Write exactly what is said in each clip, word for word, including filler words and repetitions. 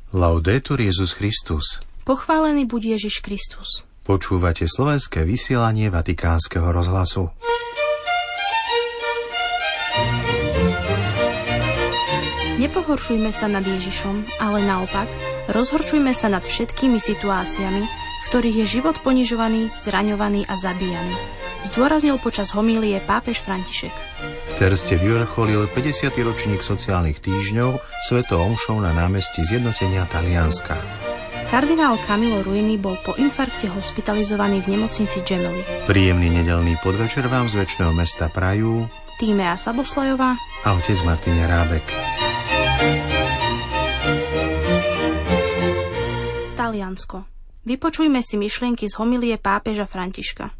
Laudetur Jesus Christus. Pochválený buď Ježiš Kristus. Počúvate slovenské vysielanie Vatikánskeho rozhlasu. Nepohoršujme sa nad Ježišom, ale naopak, rozhorčujme sa nad všetkými situáciami, v ktorých je život ponižovaný, zraňovaný a zabíjaný. Zdôraznil počas homílie pápež František. V Terste vyvrcholil päťdesiaty ročník sociálnych týždňov svetou omšou na námestí Zjednotenia Talianska. Kardinál Camillo Ruini bol po infarkte hospitalizovaný v nemocnici Gemelli. Príjemný nedeľný podvečer vám z večného mesta prajú Tímea Saboslajová a otec Martin Járábek. Taliansko. Vypočujme si myšlienky z homilie pápeža Františka.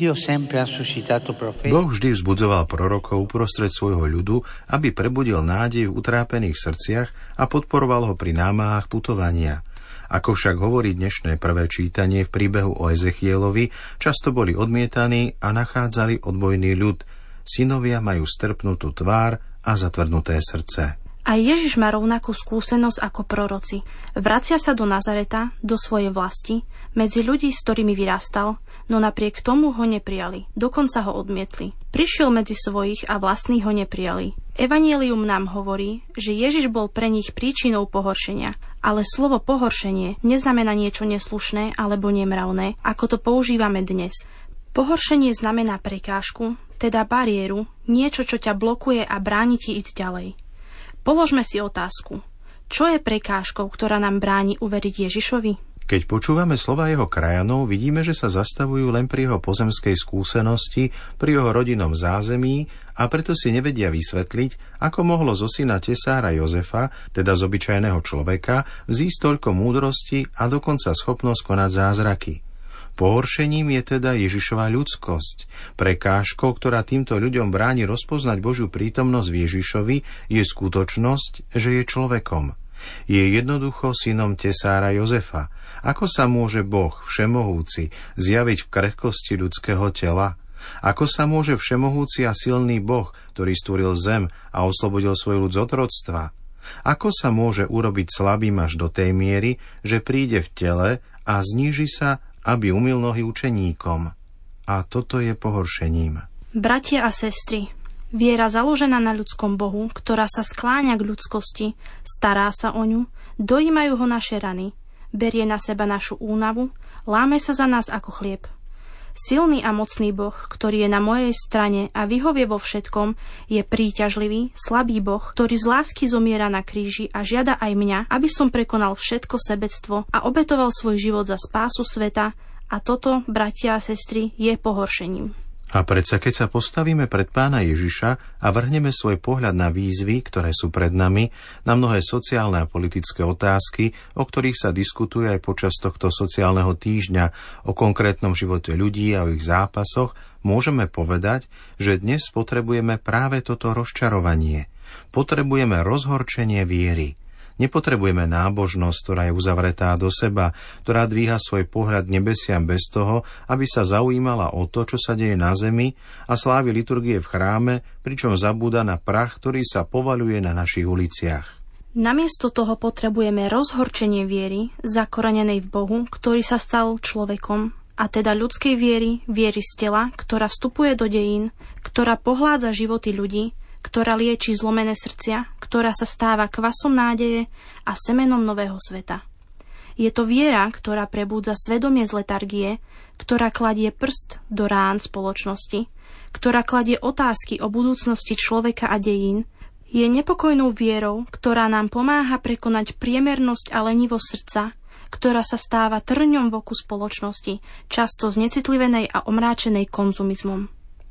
Boh vždy vzbudzoval prorokov uprostred svojho ľudu, aby prebudil nádej v utrápených srdciach a podporoval ho pri námahách putovania. Ako však hovorí dnešné prvé čítanie v príbehu o Ezechielovi, často boli odmietaní a nachádzali odbojný ľud. Synovia majú strpnutú tvár a zatvrdnuté srdce. Aj Ježiš má rovnakú skúsenosť ako proroci. Vracia sa do Nazareta, do svojej vlasti, medzi ľudí, s ktorými vyrastal, no napriek tomu ho neprijali, dokonca ho odmietli. Prišiel medzi svojich a vlastní ho neprijali. Evanjelium nám hovorí, že Ježiš bol pre nich príčinou pohoršenia, ale slovo pohoršenie neznamená niečo neslušné alebo nemravné, ako to používame dnes. Pohoršenie znamená prekážku, teda bariéru, niečo, čo ťa blokuje a bráni ti ísť ďalej. Položme si otázku. Čo je prekážkou, ktorá nám bráni uveriť Ježišovi? Keď počúvame slova jeho krajanov, vidíme, že sa zastavujú len pri jeho pozemskej skúsenosti, pri jeho rodinnom zázemí a preto si nevedia vysvetliť, ako mohlo zo syna tesára Jozefa, teda z obyčajného človeka, vzísť toľko múdrosti a dokonca schopnosť konať zázraky. Pohoršením je teda Ježišova ľudskosť. Prekážkou, ktorá týmto ľuďom bráni rozpoznať Božiu prítomnosť v Ježišovi, je skutočnosť, že je človekom. Je jednoducho synom tesára Jozefa. Ako sa môže Boh, všemohúci, zjaviť v krehkosti ľudského tela? Ako sa môže všemohúci a silný Boh, ktorý stvoril zem a oslobodil svoj ľud z otroctva? Ako sa môže urobiť slabým až do tej miery, že príde v tele a zníži sa, aby umyl nohy učeníkom? A toto je pohoršením. Bratia a sestry, viera založená na ľudskom Bohu, ktorá sa skláňa k ľudskosti, stará sa o ňu, dojímajú ho naše rany, berie na seba našu únavu, láme sa za nás ako chlieb. Silný a mocný Boh, ktorý je na mojej strane a vyhovie vo všetkom, je príťažlivý, slabý Boh, ktorý z lásky zomiera na kríži a žiada aj mňa, aby som prekonal všetko sebectvo a obetoval svoj život za spásu sveta, a toto, bratia a sestry, je pohoršením. A predsa keď sa postavíme pred Pána Ježiša a vrhneme svoj pohľad na výzvy, ktoré sú pred nami, na mnohé sociálne a politické otázky, o ktorých sa diskutuje aj počas tohto sociálneho týždňa, o konkrétnom živote ľudí a o ich zápasoch, môžeme povedať, že dnes potrebujeme práve toto rozčarovanie. Potrebujeme rozhorčenie viery. Nepotrebujeme nábožnosť, ktorá je uzavretá do seba, ktorá dvíha svoj pohľad nebesiam bez toho, aby sa zaujímala o to, čo sa deje na zemi a slávi liturgie v chráme, pričom zabúda na prach, ktorý sa povaľuje na našich uliciach. Namiesto toho potrebujeme rozhorčenie viery, zakorenenej v Bohu, ktorý sa stal človekom, a teda ľudskej viery, viery z tela, ktorá vstupuje do dejín, ktorá pohládza životy ľudí, ktorá lieči zlomené srdcia, ktorá sa stáva kvasom nádeje a semenom nového sveta. Je to viera, ktorá prebúdza svedomie z letargie, ktorá kladie prst do rán spoločnosti, ktorá kladie otázky o budúcnosti človeka a dejín, je nepokojnou vierou, ktorá nám pomáha prekonať priemernosť a lenivosť srdca, ktorá sa stáva trňom v oku spoločnosti, často znecitlivenej a omráčenej konzumizmom.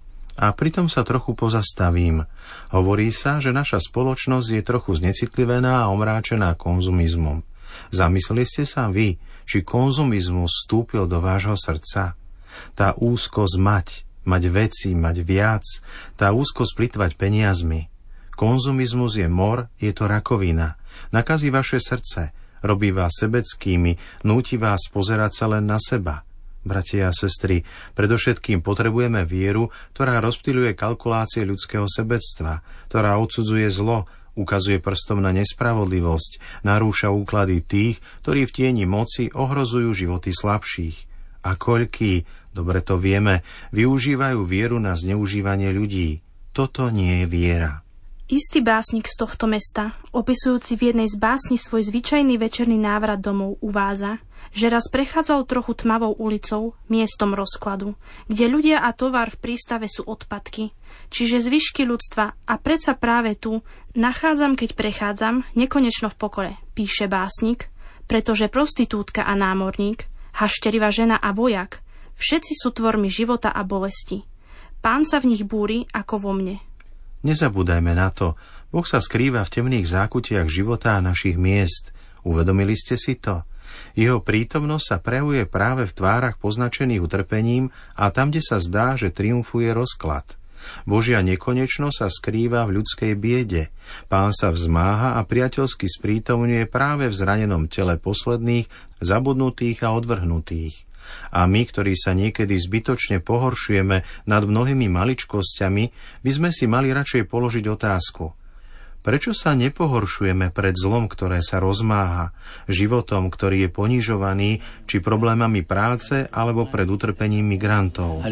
A pritom sa trochu pozastavím. Hovorí sa, že naša spoločnosť je trochu znecitlivená a omráčená konzumizmom. Zamysleli ste sa vy, či konzumizmus vstúpil do vášho srdca? Tá úzkosť mať, mať veci, mať viac, tá úzkosť plytvať peniazmi. Konzumizmus je mor, je to rakovina. Nakazí vaše srdce, robí vás sebeckými, núti vás pozerať sa len na seba. Bratia a sestry, predovšetkým potrebujeme vieru, ktorá rozptýľuje kalkulácie ľudského sebectva, ktorá odsudzuje zlo, Ukazuje prstom na nespravodlivosť, narúša úklady tých, ktorí v tieni moci ohrozujú životy slabších. A koľkí, dobre to vieme, využívajú vieru na zneužívanie ľudí. Toto nie je viera. Istý básnik z tohto mesta, opisujúci v jednej z básni svoj zvyčajný večerný návrat domov, uvádza, že raz prechádzal trochu tmavou ulicou, miestom rozkladu, kde ľudia a tovar v prístave sú odpadky, čiže zvyšky ľudstva, a predsa práve tu nachádzam, keď prechádzam, nekonečno v pokore, píše básnik, pretože prostitútka a námorník, hašterivá žena a vojak, všetci sú tvormi života a bolesti. Pán sa v nich búri ako vo mne. Nezabúdajme na to, Boh sa skrýva v temných zákutiach života a našich miest. Uvedomili ste si to? Jeho prítomnosť sa prejavuje práve v tvárach poznačených utrpením a tam, kde sa zdá, že triumfuje rozklad. Božia nekonečnosť sa skrýva v ľudskej biede. Pán sa vzmáha a priateľsky sprítomňuje práve v zranenom tele posledných, zabudnutých a odvrhnutých. A my, ktorí sa niekedy zbytočne pohoršujeme nad mnohými maličkosťami, by sme si mali radšej položiť otázku. Prečo sa nepohoršujeme pred zlom, ktoré sa rozmáha, životom, ktorý je ponižovaný, či problémami práce, alebo pred utrpením migrantov?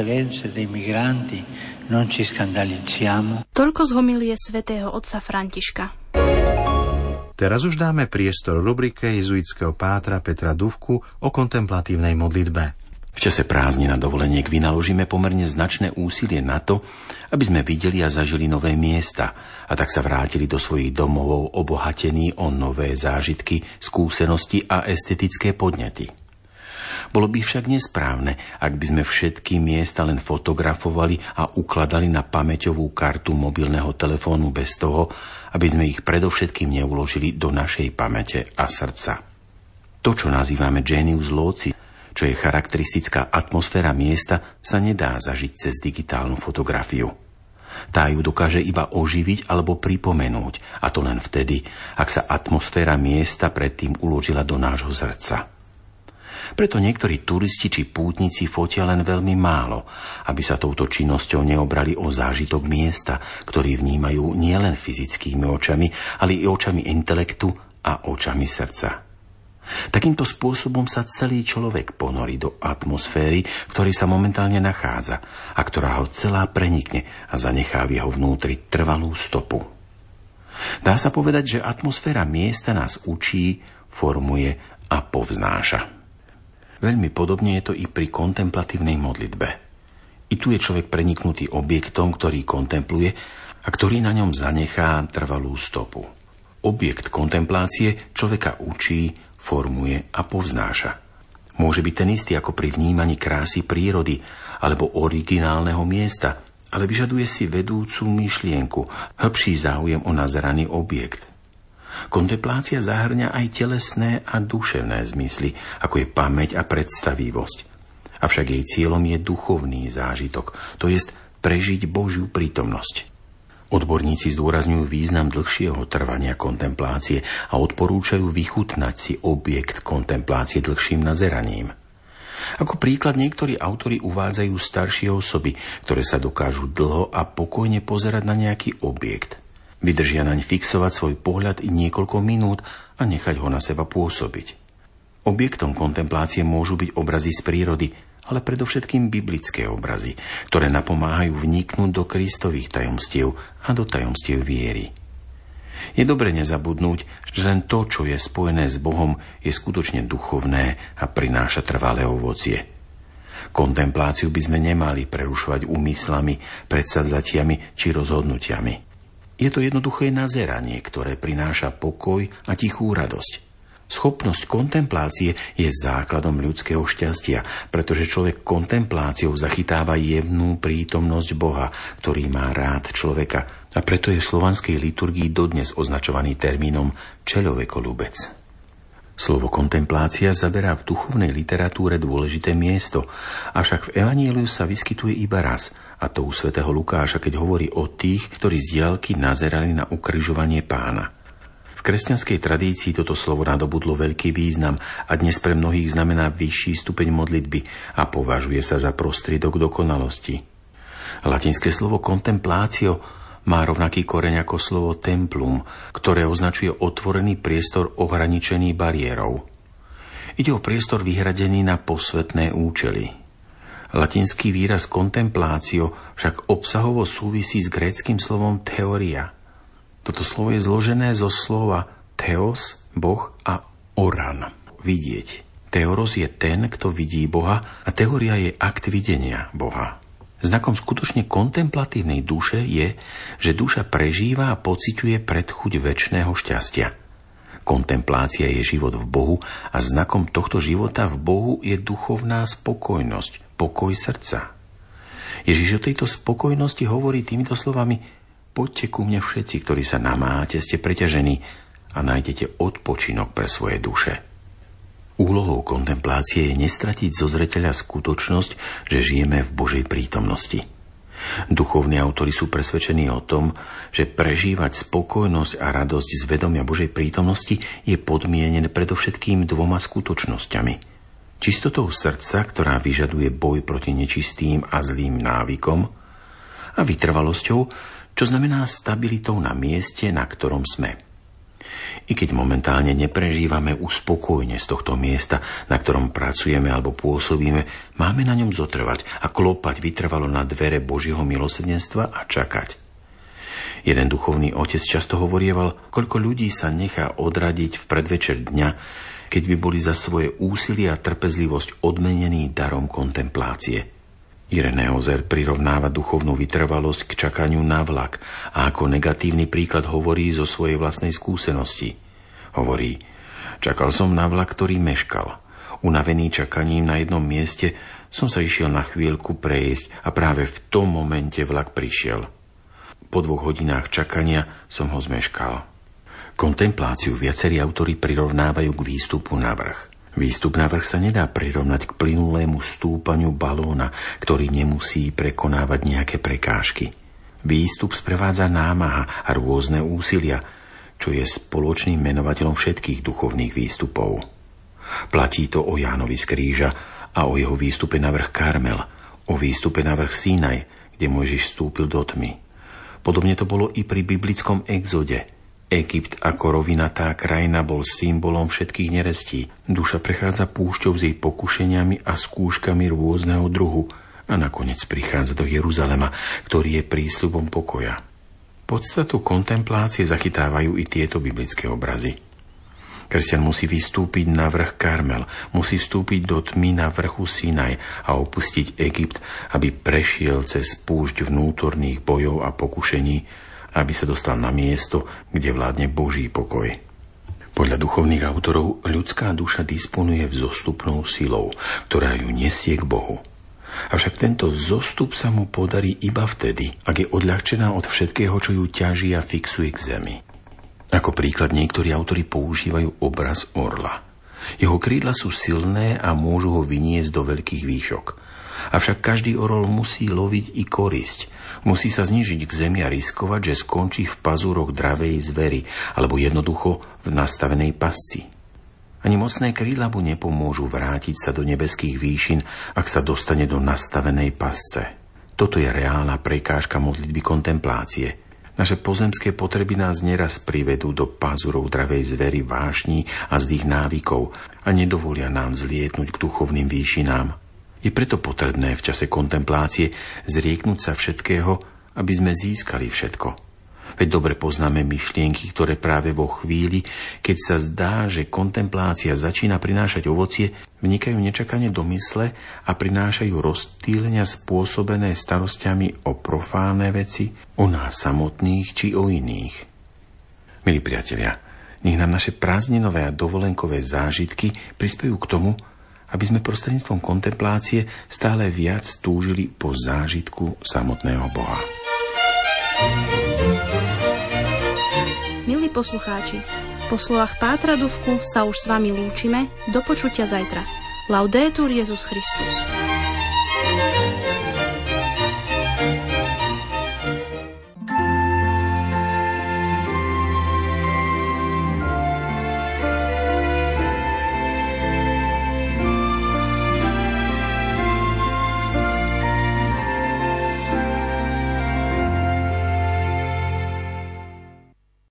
Toľko z homilie svätého otca Františka. Teraz už dáme priestor rubrike jezuitského pátra Petra Dufku o kontemplatívnej modlitbe. V čase prázdnin a dovoleniek vynaložíme pomerne značné úsilie na to, aby sme videli a zažili nové miesta a tak sa vrátili do svojich domovov obohatení o nové zážitky, skúsenosti a estetické podnety. Bolo by však nesprávne, ak by sme všetky miesta len fotografovali a ukladali na pamäťovú kartu mobilného telefónu bez toho, aby sme ich predovšetkým neuložili do našej pamäte a srdca. To, čo nazývame genius loci, čo je charakteristická atmosféra miesta, sa nedá zažiť cez digitálnu fotografiu. Tá ju dokáže iba oživiť alebo pripomenúť, a to len vtedy, ak sa atmosféra miesta predtým uložila do nášho srdca. Preto niektorí turisti či pútnici fotia len veľmi málo, aby sa touto činnosťou neobrali o zážitok miesta, ktorý vnímajú nielen fyzickými očami, ale i očami intelektu a očami srdca. Takýmto spôsobom sa celý človek ponorí do atmosféry, v ktorej sa momentálne nachádza a ktorá ho celá prenikne a zanechá v jeho vnútri trvalú stopu. Dá sa povedať, že atmosféra miesta nás učí, formuje a povznáša. Veľmi podobne je to i pri kontemplatívnej modlitbe. I tu je človek preniknutý objektom, ktorý kontempluje a ktorý na ňom zanechá trvalú stopu. Objekt kontemplácie človeka učí, formuje a povznáša. Môže byť ten istý ako pri vnímaní krásy prírody alebo originálneho miesta, ale vyžaduje si vedúcu myšlienku, hĺbší záujem o nazeraný objekt. Kontemplácia zahŕňa aj telesné a duševné zmysly, ako je pamäť a predstavivosť. Avšak jej cieľom je duchovný zážitok, to jest prežiť Božiu prítomnosť. Odborníci zdôrazňujú význam dlhšieho trvania kontemplácie a odporúčajú vychutnať si objekt kontemplácie dlhším nazeraním. Ako príklad niektorí autori uvádzajú staršie osoby, ktoré sa dokážu dlho a pokojne pozerať na nejaký objekt. Vydržia naň fixovať svoj pohľad i niekoľko minút a nechať ho na seba pôsobiť. Objektom kontemplácie môžu byť obrazy z prírody, ale predovšetkým biblické obrazy, ktoré napomáhajú vniknúť do Kristových tajomstiev a do tajomstiev viery. Je dobre nezabudnúť, že len to, čo je spojené s Bohom, je skutočne duchovné a prináša trvalé ovocie. Kontempláciu by sme nemali prerušovať úmyslami, predsavzatiami či rozhodnutiami. Je to jednoduché nazeranie, ktoré prináša pokoj a tichú radosť. Schopnosť kontemplácie je základom ľudského šťastia, pretože človek kontempláciou zachytáva jemnú prítomnosť Boha, ktorý má rád človeka, a preto je v slovanskej liturgii dodnes označovaný termínom čeľovekoľúbec. Slovo kontemplácia zaberá v duchovnej literatúre dôležité miesto, avšak v evanjeliu sa vyskytuje iba raz, a to u svätého Lukáša, keď hovorí o tých, ktorí z diaľky nazerali na ukrižovanie Pána. V kresťanskej tradícii toto slovo nadobudlo veľký význam a dnes pre mnohých znamená vyšší stupeň modlitby a považuje sa za prostriedok dokonalosti. Latinské slovo contemplatio má rovnaký koreň ako slovo templum, ktoré označuje otvorený priestor ohraničený bariérou. Ide o priestor vyhradený na posvetné účely. Latinský výraz contemplatio však obsahovo súvisí s gréckym slovom theoria. Toto slovo je zložené zo slova theos, Boh, a oran, vidieť. Theoros je ten, kto vidí Boha, a teória je akt videnia Boha. Znakom skutočne kontemplatívnej duše je, že duša prežíva a pociťuje predchuť večného šťastia. Kontemplácia je život v Bohu a znakom tohto života v Bohu je duchovná spokojnosť, pokoj srdca. Ježiš o tejto spokojnosti hovorí týmito slovami: poďte ku mne všetci, ktorí sa namáhate, ste preťažení, a nájdete odpočinok pre svoje duše. Úlohou kontemplácie je nestratiť zo zreteľa skutočnosť, že žijeme v Božej prítomnosti. Duchovní autori sú presvedčení o tom, že prežívať spokojnosť a radosť z vedomia Božej prítomnosti je podmienené predovšetkým dvoma skutočnosťami. Čistotou srdca, ktorá vyžaduje boj proti nečistým a zlým návykom, a vytrvalosťou, čo znamená stabilitou na mieste, na ktorom sme. I keď momentálne neprežívame uspokojne z tohto miesta, na ktorom pracujeme alebo pôsobíme, máme na ňom zotrvať a klopať vytrvalo na dvere Božieho milosrdenstva a čakať. Jeden duchovný otec často hovorieval, koľko ľudí sa nechá odradiť v predvečer dňa, keď by boli za svoje úsilie a trpezlivosť odmenení darom kontemplácie. Ireneozer prirovnáva duchovnú vytrvalosť k čakaniu na vlak a ako negatívny príklad hovorí zo svojej vlastnej skúsenosti. Hovorí: čakal som na vlak, ktorý meškal. Unavený čakaním na jednom mieste som sa išiel na chvíľku prejsť a práve v tom momente vlak prišiel. Po dvoch hodinách čakania som ho zmeškal. Kontempláciu viacerí autori prirovnávajú k výstupu na vrch. Výstup na vrch sa nedá prirovnať k plynulému stúpaniu balóna, ktorý nemusí prekonávať nejaké prekážky. Výstup sprevádza námaha a rôzne úsilia, čo je spoločným menovateľom všetkých duchovných výstupov. Platí to o Jánovi z kríža a o jeho výstupe na vrch Karmel, o výstupe na vrch Sinaj, kde Mojžiš vstúpil do tmy. Podobne to bolo i pri biblickom exode. Egypt ako rovinatá krajina bol symbolom všetkých nerestí. Duša prechádza púšťou s jej pokušeniami a skúškami rôzneho druhu a nakoniec prichádza do Jeruzalema, ktorý je prísľubom pokoja. Podstatu kontemplácie zachytávajú i tieto biblické obrazy. Kresťan musí vystúpiť na vrch Karmel, musí vstúpiť do tmy na vrchu Sinaj a opustiť Egypt, aby prešiel cez púšť vnútorných bojov a pokušení, aby sa dostal na miesto, kde vládne Boží pokoj. Podľa duchovných autorov ľudská duša disponuje vzostupnou silou, ktorá ju nesie k Bohu. Avšak tento zostup sa mu podarí iba vtedy, ak je odľahčená od všetkého, čo ju ťaží a fixuje k zemi. Ako príklad niektorí autori používajú obraz orla. Jeho krídla sú silné a môžu ho vyniesť do veľkých výšok. Avšak každý orol musí loviť i korisť. Musí sa znížiť k zemi a riskovať, že skončí v pazúroch dravej zvery alebo jednoducho v nastavenej pasci. Ani mocné krídla mu nepomôžu vrátiť sa do nebeských výšin, ak sa dostane do nastavenej pasce. Toto je reálna prekážka modlitby kontemplácie. Naše pozemské potreby nás neraz privedú do pazúrov dravej zvery, vášní a zlých návykov a nedovolia nám zlietnúť k duchovným výšinám. Je preto potrebné v čase kontemplácie zrieknúť sa všetkého, aby sme získali všetko. Veď dobre poznáme myšlienky, ktoré práve vo chvíli, keď sa zdá, že kontemplácia začína prinášať ovocie, vnikajú nečakane do mysle a prinášajú rozptýlenia spôsobené starosťami o profánne veci, o nás samotných či o iných. Milí priatelia, nech nám naše prázdninové a dovolenkové zážitky prispejú k tomu, aby sme prostredníctvom kontemplácie stále viac túžili po zážitku samotného Boha. Milí poslucháči, po slovách Pátra Dufku sa už s vami lúčime, do počutia zajtra. Laudetur Jesus Christus.